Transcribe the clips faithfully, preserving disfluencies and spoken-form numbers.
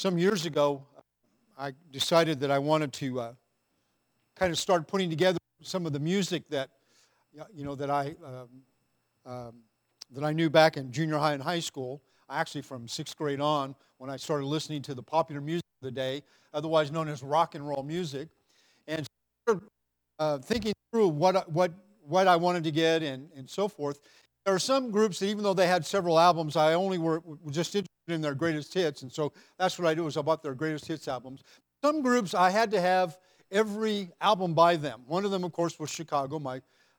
Some years ago, I decided that I wanted to uh, kind of start putting together some of the music that, you know, that I um, um, that I knew back in junior high and high school. Actually, from sixth grade on, when I started listening to the popular music of the day, otherwise known as rock and roll music, and started, uh, thinking through what what what I wanted to get and and so forth. There are some groups that, even though they had several albums, I only were, were just interested in their greatest hits, and so that's what I do, is I bought their greatest hits albums. Some groups I had to have every album by them. One of them, of course, was Chicago, my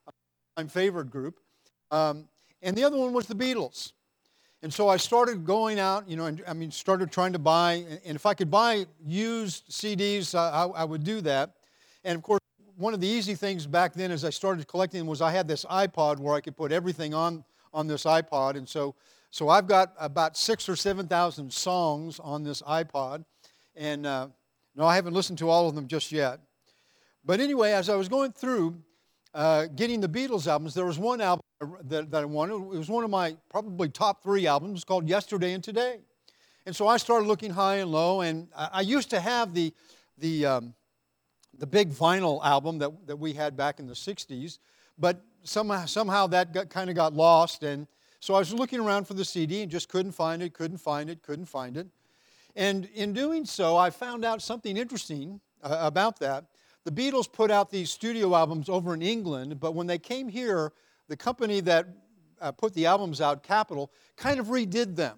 my favorite group, um, and the other one was the Beatles. And so I started going out, you know, and I mean, started trying to buy, and if I could buy used C Ds, I, I would do that. And of course, one of the easy things back then as I started collecting was I had this iPod where I could put everything on, on this iPod. And so so I've got about six or seven thousand songs on this iPod. And uh, no, I haven't listened to all of them just yet. But anyway, as I was going through uh, getting the Beatles albums, there was one album that, that I wanted. It was one of my probably top three albums, called Yesterday and Today. And so I started looking high and low. And I, I used to have the... the um, the big vinyl album that, that we had back in the sixties, but somehow, somehow that got, kind of got lost, and so I was looking around for the C D and just couldn't find it, couldn't find it, couldn't find it. And in doing so, I found out something interesting uh, about that. The Beatles put out these studio albums over in England, but when they came here, the company that uh, put the albums out, Capitol, kind of redid them.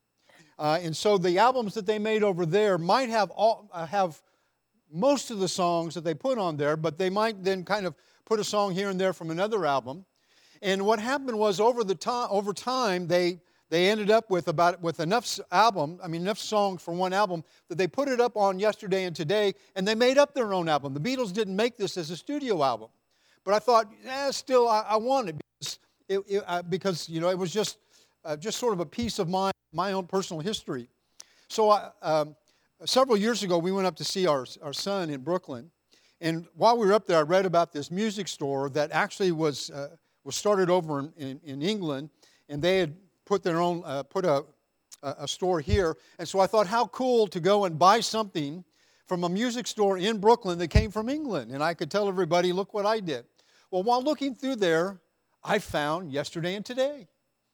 Uh, and so the albums that they made over there might have all, uh, have most of the songs that they put on there, but they might then kind of put a song here and there from another album. And what happened was, over the time, over time, they they ended up with about with enough album, I mean enough songs for one album, that they put it up on Yesterday and Today, and they made up their own album. The Beatles didn't make this as a studio album, but I thought, eh, still, I, I want it because it, it, uh, because you know it was just uh, just sort of a piece of my my own personal history. So I. Um, Several years ago, we went up to see our, our son in Brooklyn, and while we were up there, I read about this music store that actually was uh, was started over in, in, in England, and they had put their own uh, put a a store here. And so I thought, how cool to go and buy something from a music store in Brooklyn that came from England, and I could tell everybody, look what I did. Well, while looking through there, I found Yesterday and Today,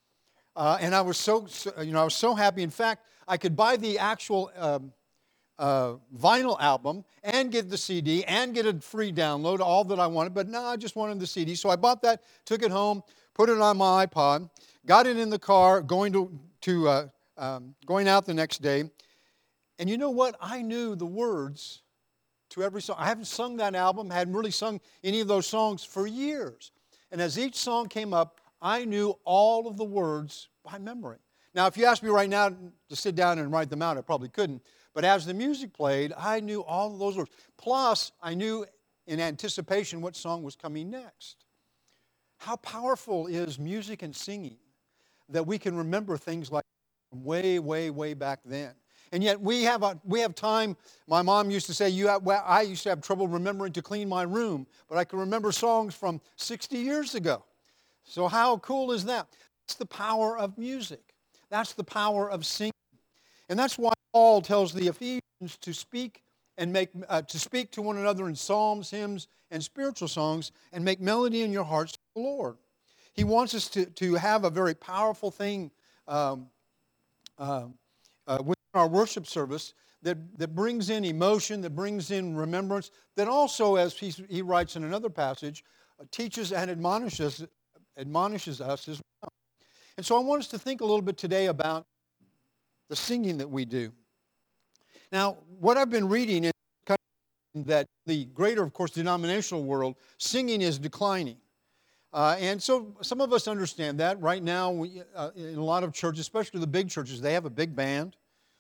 uh, and I was so, so you know I was so happy. In fact, I could buy the actual Um, Uh, vinyl album and get the C D and get a free download, all that I wanted, but no, I just wanted the C D. So I bought that, took it home, put it on my iPod, got it in the car, going to, to uh, um, going out the next day. And you know what? I knew the words to every song. I haven't sung that album, hadn't really sung any of those songs for years. And as each song came up, I knew all of the words by memory. Now, if you asked me right now to sit down and write them out, I probably couldn't. But as the music played, I knew all of those words. Plus, I knew in anticipation what song was coming next. How powerful is music and singing that we can remember things like from way, way, way back then. And yet we have a, we have time. My mom used to say, you have, well, I used to have trouble remembering to clean my room, but I can remember songs from sixty years ago. So how cool is that? That's the power of music. That's the power of singing. And that's why Paul tells the Ephesians to speak and make uh, to speak to one another in psalms, hymns, and spiritual songs, and make melody in your hearts to the Lord. He wants us to, to have a very powerful thing um, uh, uh, within our worship service that, that brings in emotion, that brings in remembrance, that also, as he, he writes in another passage, uh, teaches and admonishes, admonishes us as well. And so I want us to think a little bit today about the singing that we do. Now, what I've been reading is that the greater, of course, denominational world, singing is declining. Uh, and so some of us understand that. Right now, we, uh, in a lot of churches, especially the big churches, they have a big band.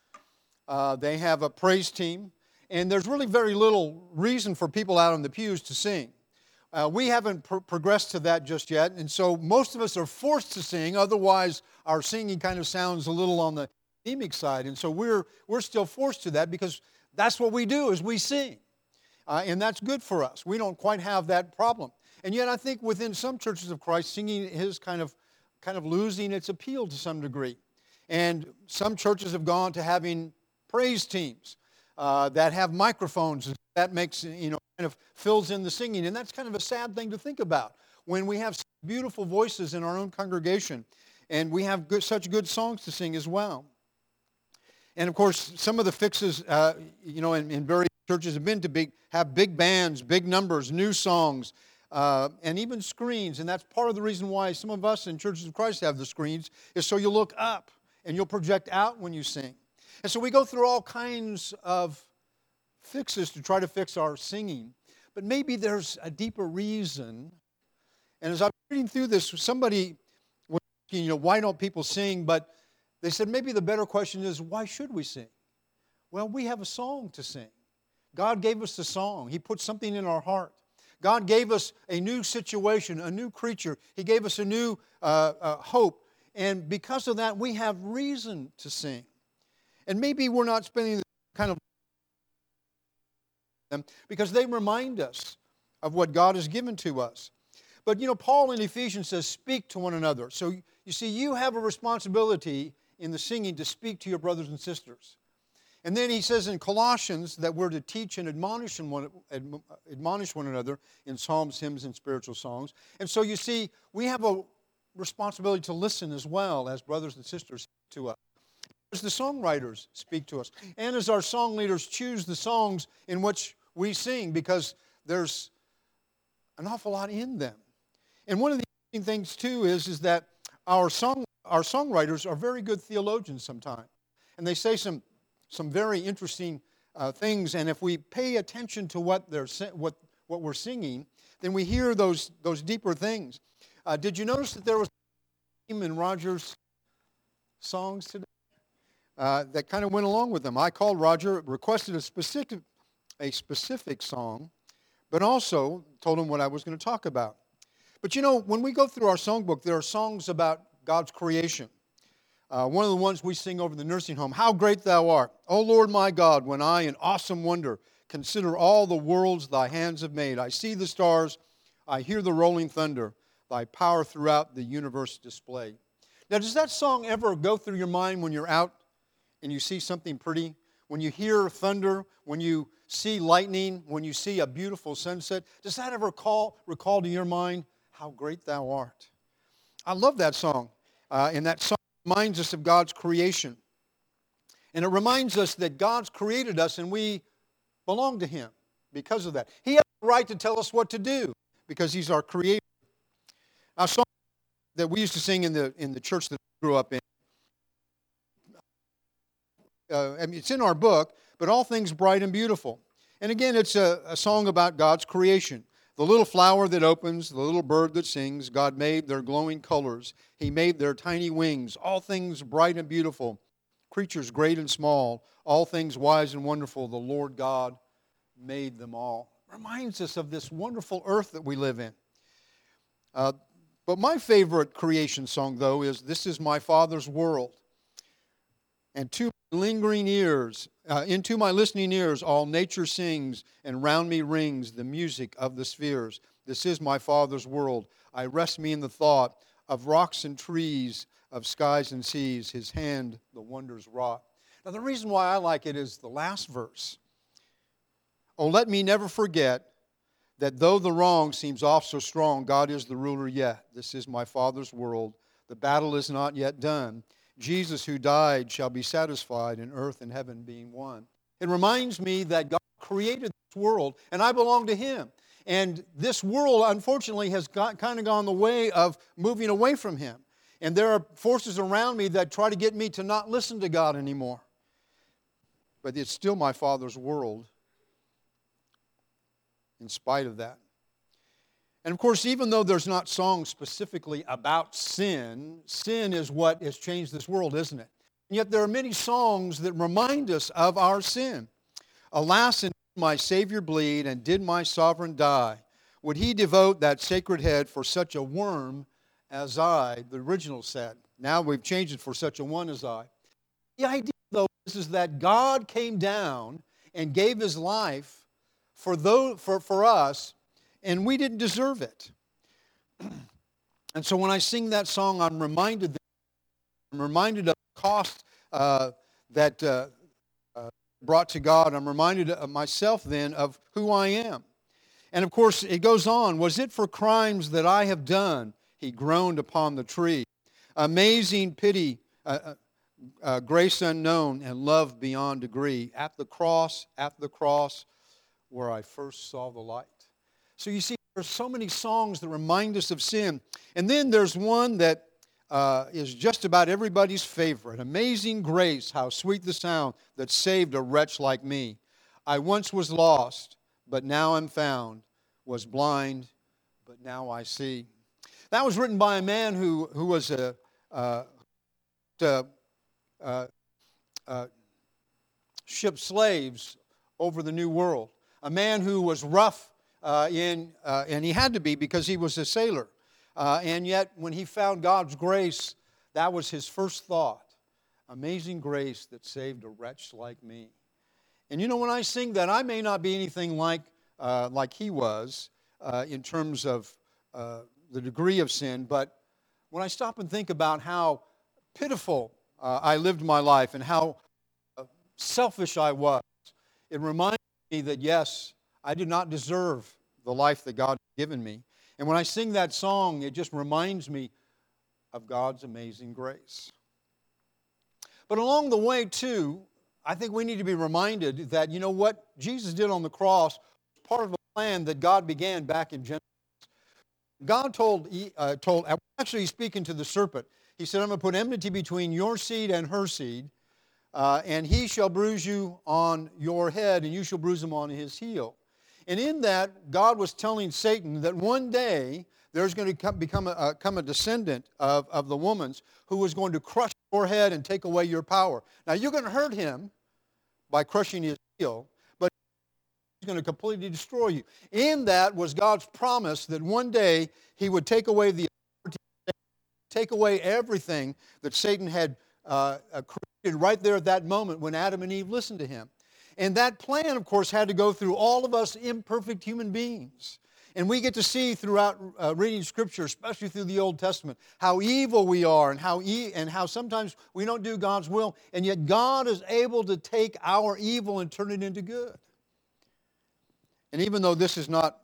Uh, they have a praise team. And there's really very little reason for people out on the pews to sing. Uh, we haven't pr- progressed to that just yet. And so most of us are forced to sing. Otherwise, our singing kind of sounds a little on the anemic side. And so we're we're still forced to that because that's what we do, is we sing. Uh, and that's good for us. We don't quite have that problem. And yet I think within some churches of Christ, singing is kind of kind of losing its appeal to some degree. And some churches have gone to having praise teams uh, that have microphones. That makes, you know, kind of fills in the singing. And that's kind of a sad thing to think about when we have beautiful voices in our own congregation and we have good, such good songs to sing as well. And of course, some of the fixes, uh, you know, in, in various churches have been to big, have big bands, big numbers, new songs, uh, and even screens. And that's part of the reason why some of us in Churches of Christ have the screens, is so you look up and you'll project out when you sing. And so we go through all kinds of fixes to try to fix our singing. But maybe there's a deeper reason. And as I'm reading through this, somebody was asking, you know, why don't people sing? But they said maybe the better question is, why should we sing? Well, we have a song to sing. God gave us the song. He put something in our heart. God gave us a new situation, a new creature. He gave us a new uh, uh, hope. And because of that, we have reason to sing. And maybe we're not spending the kind of them because they remind us of what God has given to us. But, you know, Paul in Ephesians says, speak to one another. So, you see, you have a responsibility in the singing to speak to your brothers and sisters. And then he says in Colossians that we're to teach and admonish one, admonish one another in psalms, hymns, and spiritual songs. And so you see, we have a responsibility to listen as well as brothers and sisters to us. As the songwriters speak to us. And as our song leaders choose the songs in which we sing, because there's an awful lot in them. And one of the interesting things too is, is that our song Our songwriters are very good theologians sometimes. And they say some, some very interesting uh, things. And if we pay attention to what, they're, what, what we're singing, then we hear those, those deeper things. Uh, did you notice that there was a theme in Roger's songs today uh, that kind of went along with them? I called Roger, requested a specific, a specific song, but also told him what I was going to talk about. But you know, when we go through our songbook, there are songs about God's creation. Uh, one of the ones we sing over the nursing home, How Great Thou Art, O Lord my God, when I in awesome wonder consider all the worlds thy hands have made. I see the stars, I hear the rolling thunder, thy power throughout the universe displayed. Now, does that song ever go through your mind when you're out and you see something pretty? When you hear thunder, when you see lightning, when you see a beautiful sunset, does that ever call, recall to your mind, how great thou art? I love that song. Uh, and that song reminds us of God's creation. And it reminds us that God's created us and we belong to Him because of that. He has the right to tell us what to do because He's our creator. A song that we used to sing in the, in the church that I grew up in, uh, I mean, it's in our book, but All Things Bright and Beautiful. And again, it's a, a song about God's creation. The little flower that opens, the little bird that sings, God made their glowing colors. He made their tiny wings, all things bright and beautiful, creatures great and small, all things wise and wonderful, the Lord God made them all. Reminds us of this wonderful earth that we live in. Uh, but my favorite creation song, though, is This Is My Father's World. And to my lingering ears, uh, into my listening ears, all nature sings, and round me rings the music of the spheres. This is my Father's world. I rest me in the thought of rocks and trees, of skies and seas, His hand the wonders wrought. Now the reason why I like it is the last verse. Oh, let me never forget that though the wrong seems oft so strong, God is the ruler yet. This is my Father's world. The battle is not yet done. Jesus who died shall be satisfied, and earth and heaven being one. It reminds me that God created this world, and I belong to Him. And this world, unfortunately, has got, kind of gone the way of moving away from Him. And there are forces around me that try to get me to not listen to God anymore. But it's still my Father's world in spite of that. And of course, even though there's not songs specifically about sin, sin is what has changed this world, isn't it? And yet there are many songs that remind us of our sin. Alas, and did my Savior bleed, and did my sovereign die? Would He devote that sacred head for such a worm as I? The original said. Now we've changed it for such a one as I. The idea, though, is, is that God came down and gave His life for, those, for, for us, and we didn't deserve it. And so when I sing that song, I'm reminded, I'm reminded of the cost uh, that uh, uh, brought to God, I'm reminded of myself then of who I am. And of course, it goes on, was it for crimes that I have done? He groaned upon the tree. Amazing pity, uh, uh, uh, grace unknown, and love beyond degree. At the cross, at the cross, where I first saw the light. So you see, there's so many songs that remind us of sin. And then there's one that uh, is just about everybody's favorite. Amazing grace, how sweet the sound that saved a wretch like me. I once was lost, but now I'm found. Was blind, but now I see. That was written by a man who, who was a, uh, uh, uh, uh, shipped slaves over the New World. A man who was rough uh, in, uh, and he had to be because he was a sailor. Uh, and yet, when he found God's grace, that was his first thought. Amazing grace that saved a wretch like me. And you know, when I sing that, I may not be anything like uh, like he was uh, in terms of uh, the degree of sin, but when I stop and think about how pitiful uh, I lived my life and how uh, selfish I was, it reminds me that, yes, I did not deserve the life that God had given me. And when I sing that song, it just reminds me of God's amazing grace. But along the way, too, I think we need to be reminded that, you know, what Jesus did on the cross was part of a plan that God began back in Genesis. God told, uh, told actually he's speaking to the serpent. He said, I'm going to put enmity between your seed and her seed, uh, and he shall bruise you on your head, and you shall bruise him on his heel. And in that, God was telling Satan that one day there's going to come, become a, uh, come a descendant of, of the woman's who was going to crush your head and take away your power. Now, you're going to hurt him by crushing his heel, but he's going to completely destroy you. In that was God's promise that one day he would take away the authority, take away everything that Satan had uh, created right there at that moment when Adam and Eve listened to him. And that plan, of course, had to go through all of us imperfect human beings. And we get to see throughout uh, reading Scripture, especially through the Old Testament, how evil we are and how e- and how sometimes we don't do God's will, and yet God is able to take our evil and turn it into good. And even though this is not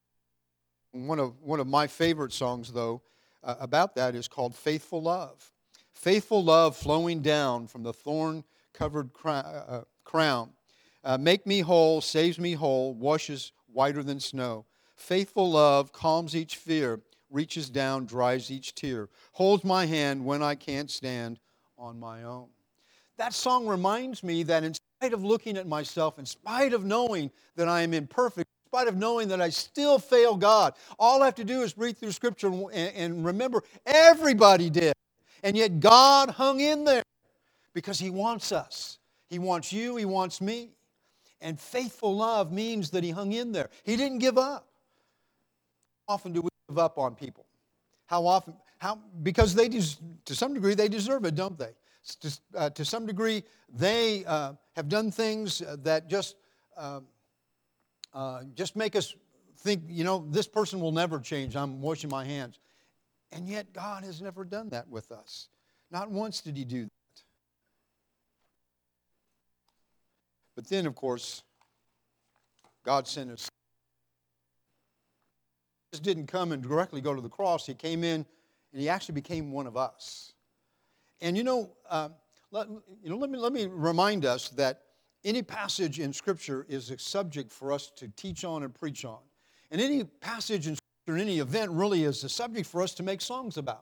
one of one of my favorite songs, though, uh, about that is called Faithful Love. Faithful love flowing down from the thorn-covered crown. Uh, crown. Uh, make me whole, saves me whole, washes whiter than snow. Faithful love calms each fear, reaches down, dries each tear, holds my hand when I can't stand on my own. That song reminds me that in spite of looking at myself, in spite of knowing that I am imperfect, in spite of knowing that I still fail God, all I have to do is read through Scripture and, and remember everybody did. And yet God hung in there because He wants us. He wants you, He wants me. And faithful love means that He hung in there. He didn't give up. How often do we give up on people? How often? How? Because they, des- to some degree, they deserve it, don't they? To, uh, to some degree, they uh, have done things that just uh, uh, just make us think, you know, this person will never change. I'm washing my hands. And yet God has never done that with us. Not once did He do that. But then, of course, God sent His Son. He just didn't come and directly go to the cross. He came in and He actually became one of us. And you know, uh, let, you know, let me let me remind us that any passage in Scripture is a subject for us to teach on and preach on. And any passage in Scripture, any event really is a subject for us to make songs about.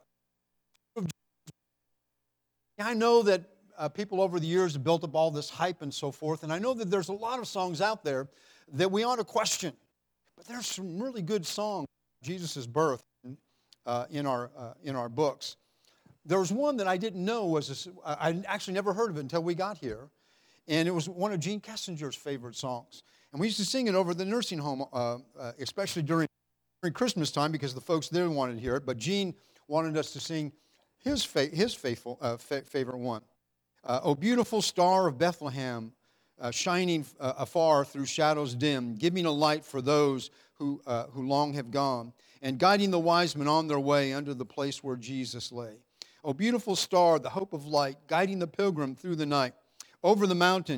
I know that uh, people over the years have built up all this hype and so forth, and I know that there's a lot of songs out there that we ought to question. But there's some really good songs about Jesus' birth uh, in our uh, in our books. There was one that I didn't know was, a, I actually never heard of it until we got here. And it was one of Gene Kessinger's favorite songs. And we used to sing it over the nursing home, uh, uh, especially during, during Christmas time because the folks there wanted to hear it. But Gene wanted us to sing his, fa- his faithful, uh, fa- favorite one. Uh, O beautiful star of Bethlehem, uh, shining uh, afar through shadows dim, giving a light for those who, uh, who long have gone, and guiding the wise men on their way unto the place where Jesus lay. O beautiful star, the hope of light, guiding the pilgrim through the night, over the mountain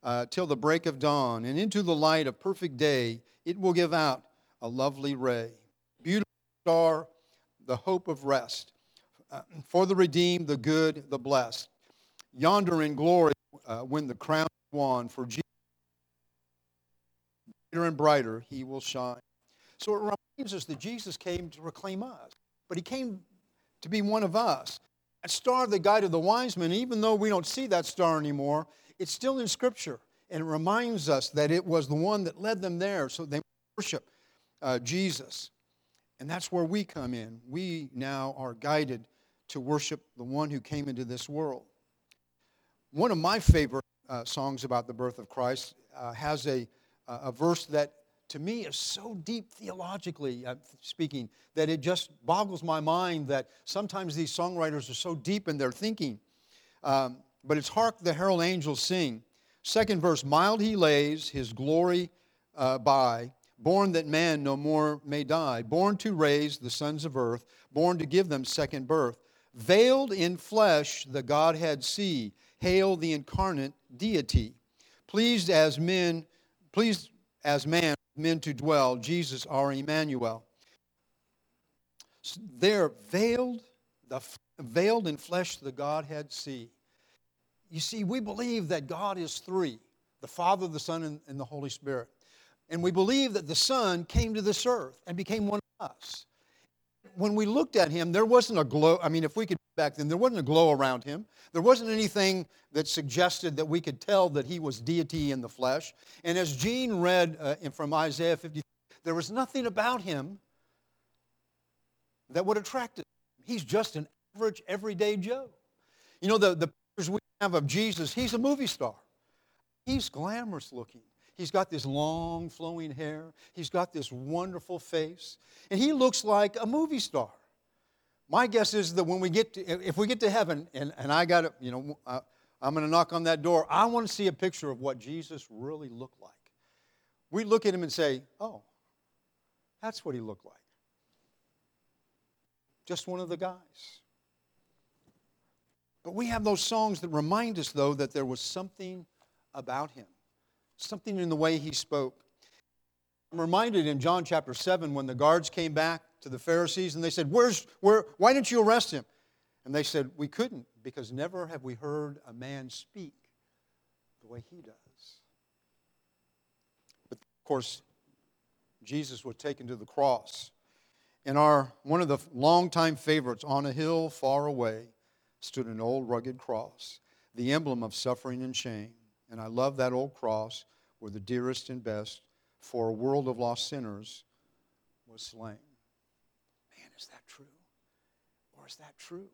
uh, till the break of dawn, and into the light of perfect day it will give out a lovely ray. Beautiful star, the hope of rest, uh, for the redeemed, the good, the blessed. Yonder in glory, uh, when the crown is won, for Jesus, brighter and brighter he will shine. So it reminds us that Jesus came to reclaim us, but he came to be one of us. That star that guided the wise men, even though we don't see that star anymore, it's still in Scripture, and it reminds us that it was the one that led them there, so they worship uh, Jesus. And that's where we come in. We now are guided to worship the one who came into this world. One of my favorite uh, songs about the birth of Christ uh, has a, a verse that, to me, is so deep theologically uh, speaking that it just boggles my mind that sometimes these songwriters are so deep in their thinking. Um, but it's Hark the Herald Angels Sing. Second verse, mild he lays his glory uh, by, born that man no more may die, born to raise the sons of earth, born to give them second birth. Veiled in flesh the Godhead see, hail the incarnate deity. Pleased as men, pleased as man, men to dwell, Jesus our Emmanuel. They're veiled, the veiled in flesh the Godhead see. You see, we believe that God is three, the Father, the Son, and, and the Holy Spirit. And we believe that the Son came to this earth and became one of us. When we looked at him, there wasn't a glow. I mean, if we could back then, there wasn't a glow around him. There wasn't anything that suggested that we could tell that he was deity in the flesh. And as Gene read uh, from Isaiah fifty, there was nothing about him that would attract us. He's just an average, everyday Joe. You know, the, the pictures we have of Jesus, he's a movie star. He's glamorous looking. He's got this long, flowing hair. He's got this wonderful face. And he looks like a movie star. My guess is that when we get to, if we get to heaven, and, and I got to, you know, uh, I'm going to knock on that door, I want to see a picture of what Jesus really looked like. We look at him and say, oh, that's what he looked like. Just one of the guys. But we have those songs that remind us, though, that there was something about him. Something in the way he spoke. I'm reminded in John chapter seven when the guards came back to the Pharisees and they said, Where's, where, why didn't you arrest him? And they said, we couldn't because never have we heard a man speak the way he does. But of course, Jesus was taken to the cross. And our one of the longtime favorites, On a Hill Far Away, stood an old rugged cross, the emblem of suffering and shame. And I love that old cross where the dearest and best for a world of lost sinners was slain. Man, is that true? Or is that true?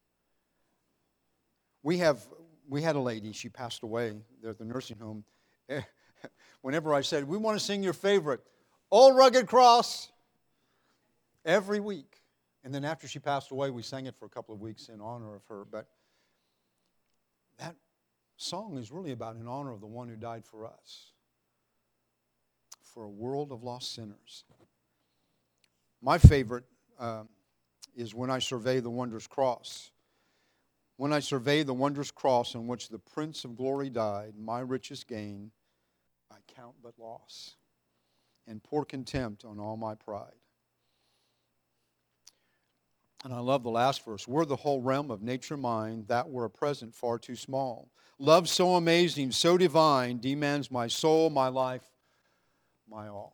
We have, we had a lady, she passed away there at the nursing home. Whenever I said, we want to sing your favorite, Old Rugged Cross, every week. And then after she passed away, we sang it for a couple of weeks in honor of her. But that song is really about in honor of the one who died for us, for a world of lost sinners. My favorite uh, is When I Survey the Wondrous Cross. When I survey the wondrous cross on which the Prince of Glory died, my richest gain I count but loss, and pour contempt on all my pride. And I love the last verse. Were the whole realm of nature mine, that were a present far too small. Love so amazing, so divine, demands my soul, my life, my all.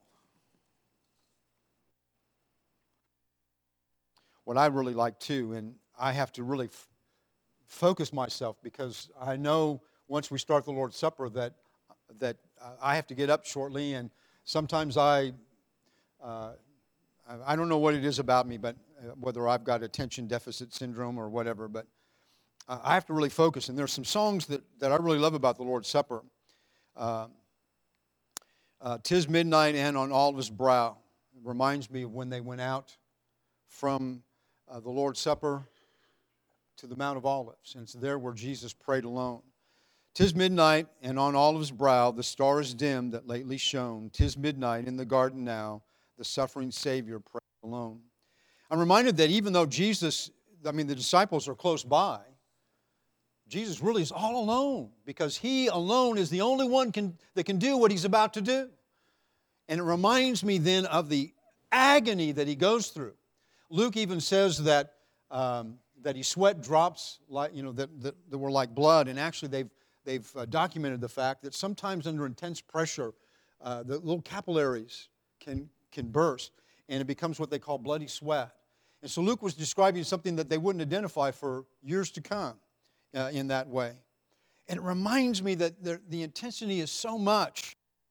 What I really like too, and I have to really f- focus myself because I know once we start the Lord's Supper that that uh, I have to get up shortly, and sometimes I uh, I don't know what it is about me, but uh, whether I've got attention deficit syndrome or whatever, but uh, I have to really focus. And there's some songs that, that I really love about the Lord's Supper. Uh, uh, "'Tis Midnight and on Olive's Brow." It reminds me of when they went out from uh, the Lord's Supper to the Mount of Olives. And it's there where Jesus prayed alone. "'Tis midnight and on Olive's brow the star is dim that lately shone. 'Tis midnight in the garden now, the suffering Savior prayed alone." I'm reminded that even though Jesus, I mean, the disciples are close by, Jesus really is all alone because He alone is the only one can, that can do what He's about to do. And it reminds me then of the agony that He goes through. Luke even says that um, that He sweat drops like you know that, that, that were like blood, and actually they've they've uh, documented the fact that sometimes under intense pressure, uh, the little capillaries can can burst, and it becomes what they call bloody sweat. And so Luke was describing something that they wouldn't identify for years to come uh, in that way. And it reminds me that the, the intensity is so much.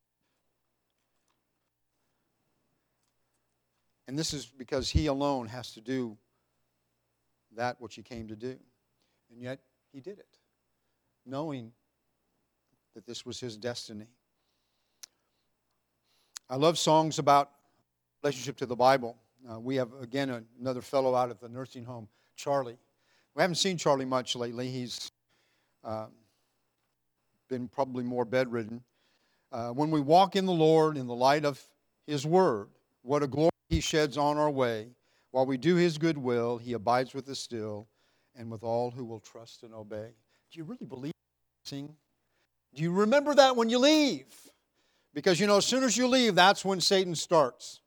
And this is because He alone has to do that which He came to do. And yet He did it, knowing that this was His destiny. I love songs about relationship to the Bible. Uh, we have, again, a, another fellow out at the nursing home, Charlie. We haven't seen Charlie much lately. He's uh, been probably more bedridden. Uh, when we walk in the Lord in the light of His Word, what a glory He sheds on our way. While we do His good will, He abides with us still and with all who will trust and obey. Do you really believe sing? Do you remember that when you leave? Because, you know, as soon as you leave, that's when Satan starts.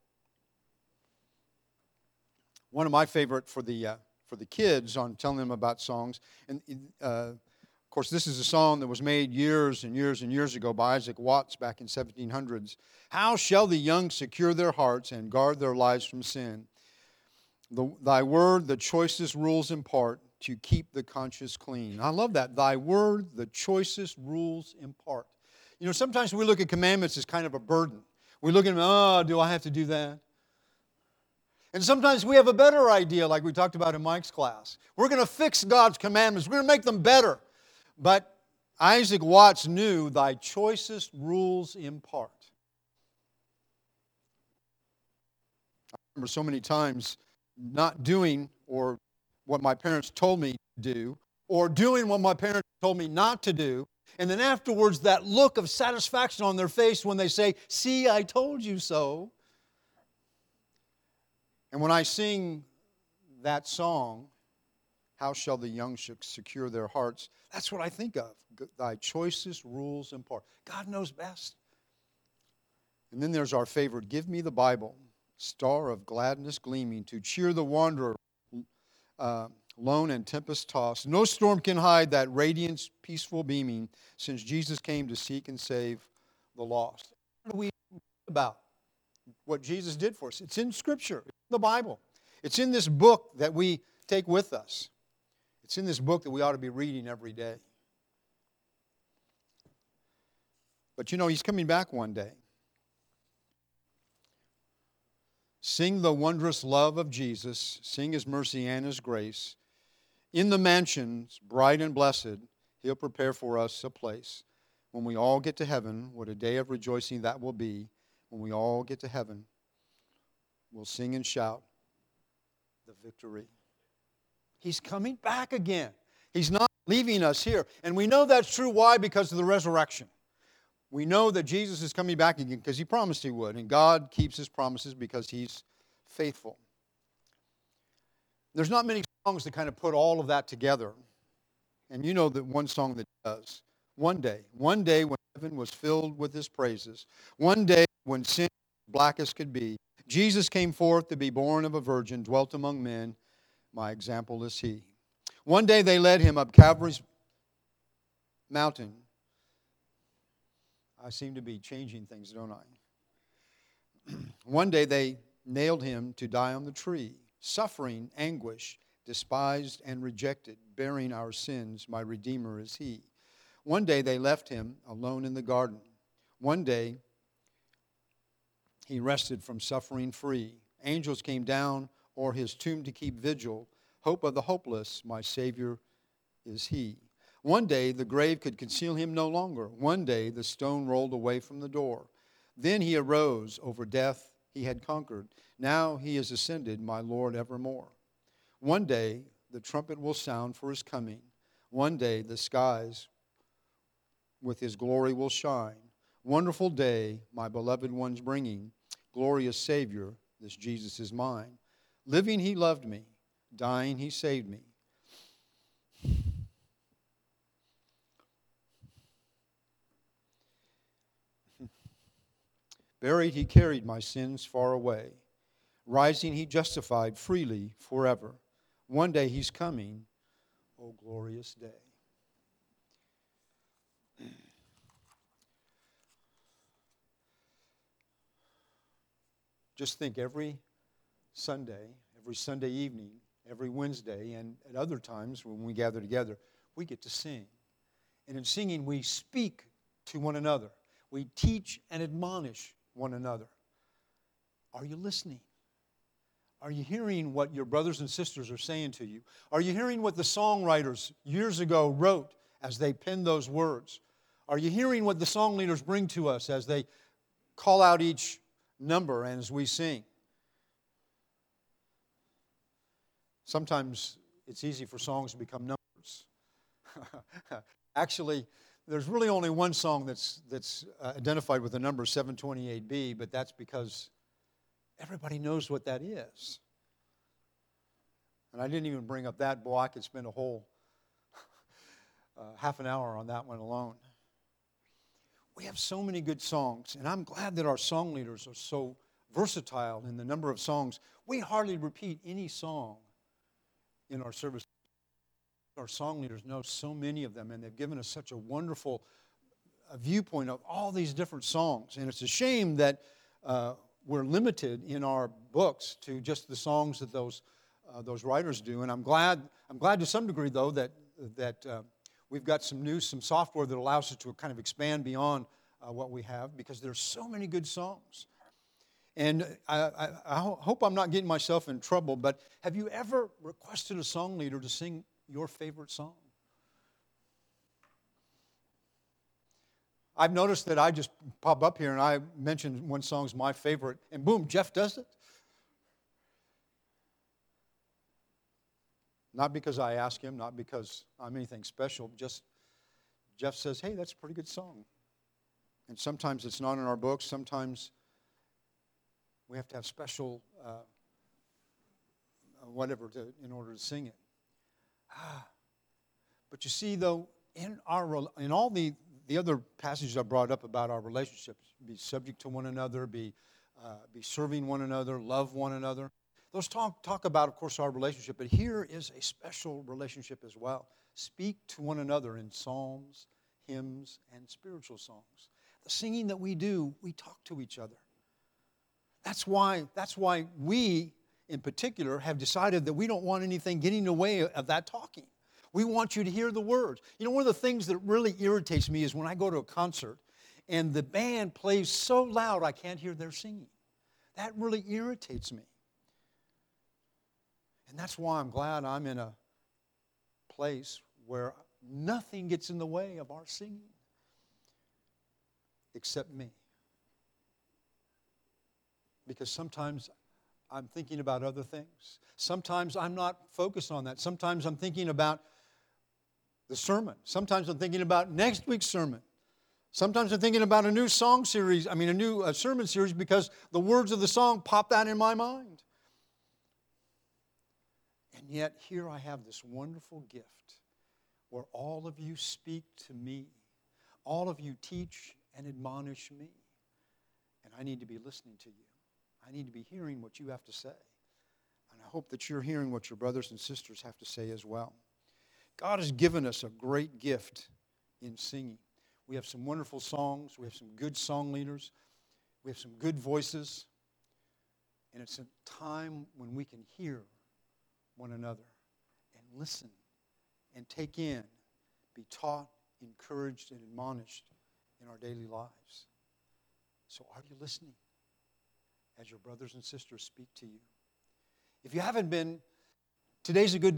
One of my favorite for the uh, for the kids on telling them about songs, and uh, of course this is a song that was made years and years and years ago by Isaac Watts back in seventeen hundreds. How shall the young secure their hearts and guard their lives from sin? The, Thy word, the choicest rules impart to keep the conscience clean. I love that. Thy word, the choicest rules impart. You know, sometimes we look at commandments as kind of a burden. We look at them, oh, do I have to do that? And sometimes we have a better idea, like we talked about in Mike's class. We're going to fix God's commandments. We're going to make them better. But Isaac Watts knew thy choicest rules impart. I remember so many times not doing or what my parents told me to do, or doing what my parents told me not to do, and then afterwards that look of satisfaction on their face when they say, see, I told you so. And when I sing that song, how shall the young secure their hearts, that's what I think of. Thy choicest rules impart. God knows best. And then there's our favorite, give me the Bible, star of gladness gleaming, to cheer the wanderer, uh, lone and tempest tossed. No storm can hide that radiance peaceful beaming, since Jesus came to seek and save the lost. What do we read about? What Jesus did for us. It's in Scripture, it's in the Bible. It's in this book that we take with us. It's in this book that we ought to be reading every day. But you know, He's coming back one day. Sing the wondrous love of Jesus. Sing His mercy and His grace. In the mansions, bright and blessed, He'll prepare for us a place. When we all get to heaven, what a day of rejoicing that will be. When we all get to heaven, we'll sing and shout the victory. He's coming back again. He's not leaving us here. And we know that's true. Why? Because of the resurrection. We know that Jesus is coming back again because He promised He would. And God keeps His promises because He's faithful. There's not many songs that kind of put all of that together. And you know that one song that does. One day, one day when heaven was filled with His praises, one day when sin was black as could be, Jesus came forth to be born of a virgin, dwelt among men. My example is He. One day they led Him up Calvary's mountain. I seem to be changing things, don't I? One day they nailed Him to die on the tree, suffering, anguish, despised and rejected, bearing our sins. My Redeemer is He. One day they left Him alone in the garden. One day He rested from suffering free. Angels came down o'er His tomb to keep vigil. Hope of the hopeless, my Savior is He. One day the grave could conceal Him no longer. One day the stone rolled away from the door. Then He arose. Over death He had conquered. Now He is ascended, my Lord evermore. One day the trumpet will sound for His coming. One day the skies with His glory will shine. Wonderful day, my beloved one's bringing. Glorious Savior, this Jesus is mine. Living He loved me. Dying He saved me. Buried, he carried my sins far away. Rising, he justified freely forever. One day he's coming, oh glorious day. Just think, every Sunday, every Sunday evening, every Wednesday, and at other times when we gather together, we get to sing. And in singing, we speak to one another. We teach and admonish one another. Are you listening? Are you hearing what your brothers and sisters are saying to you? Are you hearing what the songwriters years ago wrote as they penned those words? Are you hearing what the song leaders bring to us as they call out each number and as we sing? Sometimes it's easy for songs to become numbers. Actually, there's really only one song that's that's uh, identified with the number seven twenty-eight B, but that's because everybody knows what that is. And I didn't even bring up that. Boy, I could spend a whole uh, half an hour on that one alone. We have so many good songs, and I'm glad that our song leaders are so versatile in the number of songs. We hardly repeat any song in our service. Our song leaders know so many of them, and they've given us such a wonderful uh, viewpoint of all these different songs. And it's a shame that uh, we're limited in our books to just the songs that those uh, those writers do. And I'm glad I'm glad to some degree, though, that that uh, we've got some new some software that allows us to kind of expand beyond uh, what we have, because there's so many good songs. And I, I, I hope I'm not getting myself in trouble, but have you ever requested a song leader to sing your favorite song? I've noticed that I just pop up here and I mention one song's my favorite, and boom, Jeff does it. Not because I ask him, not because I'm anything special, just Jeff says, hey, that's a pretty good song. And sometimes it's not in our books, sometimes we have to have special uh, whatever to, in order to sing it. Ah. But you see, though, in our in all the, the other passages I brought up about our relationships, be subject to one another, be uh, be serving one another, love one another. Those talk talk about, of course, our relationship, but here is a special relationship as well. Speak to one another in psalms, hymns, and spiritual songs. The singing that we do, we talk to each other. That's why, that's why we, in particular, have decided that we don't want anything getting in the way of that talking. We want you to hear the words. You know, one of the things that really irritates me is when I go to a concert and the band plays so loud I can't hear their singing. That really irritates me. And that's why I'm glad I'm in a place where nothing gets in the way of our singing except me. Because sometimes I'm thinking about other things. Sometimes I'm not focused on that. Sometimes I'm thinking about the sermon. Sometimes I'm thinking about next week's sermon. Sometimes I'm thinking about a new song series, I mean a new uh, sermon series, because the words of the song popped out in my mind. And yet here I have this wonderful gift where all of you speak to me. All of you teach and admonish me. And I need to be listening to you. I need to be hearing what you have to say. And I hope that you're hearing what your brothers and sisters have to say as well. God has given us a great gift in singing. We have some wonderful songs. We have some good song leaders. We have some good voices. And it's a time when we can hear one another and listen and take in, be taught, encouraged, and admonished in our daily lives. So are you listening as your brothers and sisters speak to you? If you haven't been, today's a good day.